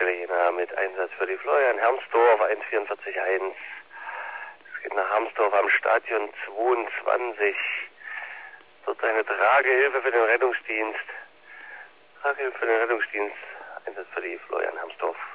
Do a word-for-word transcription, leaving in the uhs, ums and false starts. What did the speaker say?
Leitstelle Jena mit Einsatz für die Florian Hermsdorf eins vierundvierzig eins. Es geht nach Hermsdorf am Stadion zweiundzwanzig. Dort eine Tragehilfe für den Rettungsdienst. Tragehilfe für den Rettungsdienst. Einsatz für die Florian Hermsdorf.